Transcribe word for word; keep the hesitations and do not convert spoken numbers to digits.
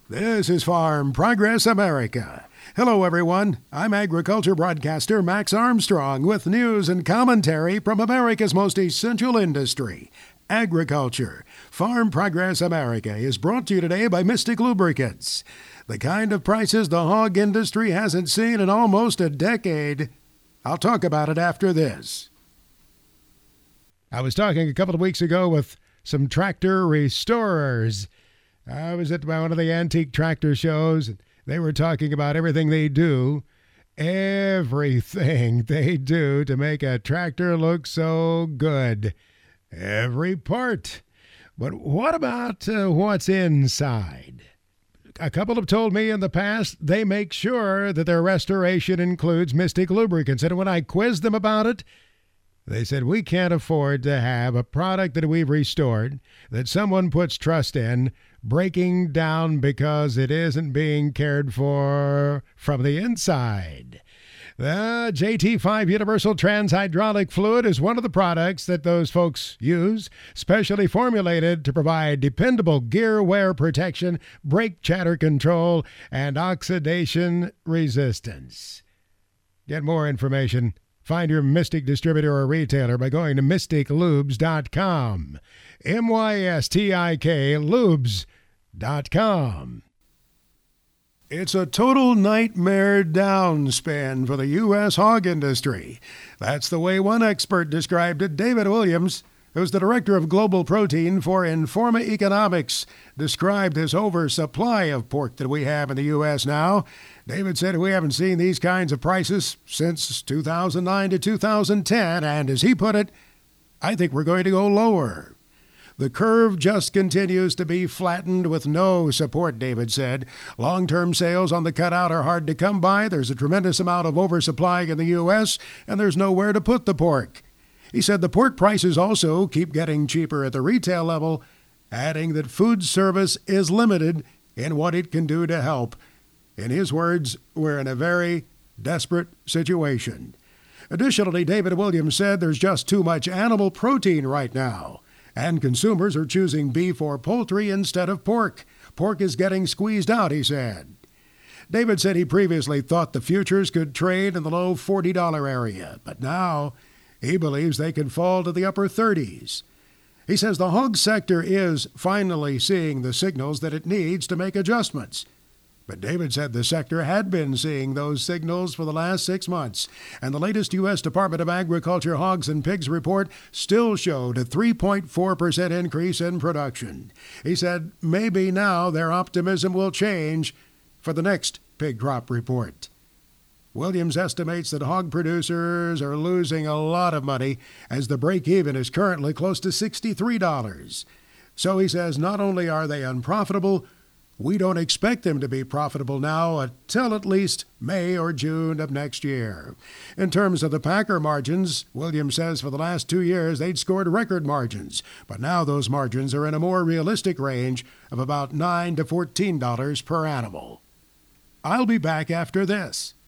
This is Farm Progress America. Hello, everyone. I'm agriculture broadcaster Max Armstrong with news and commentary from America's most essential industry, agriculture. Farm Progress America is brought to you today by Mystic Lubricants, the kind of prices the hog industry hasn't seen in almost a decade. I'll talk about it after this. I was talking a couple of weeks ago with some tractor restorers. I was at one of the antique tractor shows, and they were talking about everything they do, everything they do to make a tractor look so good. Every part. But what about uh, what's inside? A couple have told me in the past they make sure that their restoration includes Mystic Lubricants, and when I quizzed them about it, they said, we can't afford to have a product that we've restored, that someone puts trust in, breaking down because it isn't being cared for from the inside. The J T five Universal Transhydraulic Fluid is one of the products that those folks use, specially formulated to provide dependable gear wear protection, brake chatter control, and oxidation resistance. Get more information. Find your Mystic distributor or retailer by going to mystic lubes dot com. M Y S T I K lubes dot com. It's a total nightmare downspin for the U S hog industry. That's the way one expert described it. David Williams, who's the director of global protein for Informa Economics, described this oversupply of pork that we have in the U S now. David said we haven't seen these kinds of prices since two thousand nine to two thousand ten, and as he put it, I think we're going to go lower. The curve just continues to be flattened with no support, David said. Long-term sales on the cutout are hard to come by. There's a tremendous amount of oversupply in the U S, and there's nowhere to put the pork. He said the pork prices also keep getting cheaper at the retail level, adding that food service is limited in what it can do to help. In his words, we're in a very desperate situation. Additionally, David Williams said there's just too much animal protein right now, and consumers are choosing beef or poultry instead of pork. Pork is getting squeezed out, he said. David said he previously thought the futures could trade in the low forty dollars area, but now he believes they could fall to the upper thirties. He says the hog sector is finally seeing the signals that it needs to make adjustments. But David said the sector had been seeing those signals for the last six months, and the latest U S Department of Agriculture Hogs and Pigs report still showed a three point four percent increase in production. He said maybe now their optimism will change for the next pig crop report. Williams estimates that hog producers are losing a lot of money as the break-even is currently close to sixty-three dollars. So he says not only are they unprofitable, we don't expect them to be profitable now until at least May or June of next year. In terms of the packer margins, Williams says for the last two years they'd scored record margins, but now those margins are in a more realistic range of about nine to fourteen dollars per animal. I'll be back after this.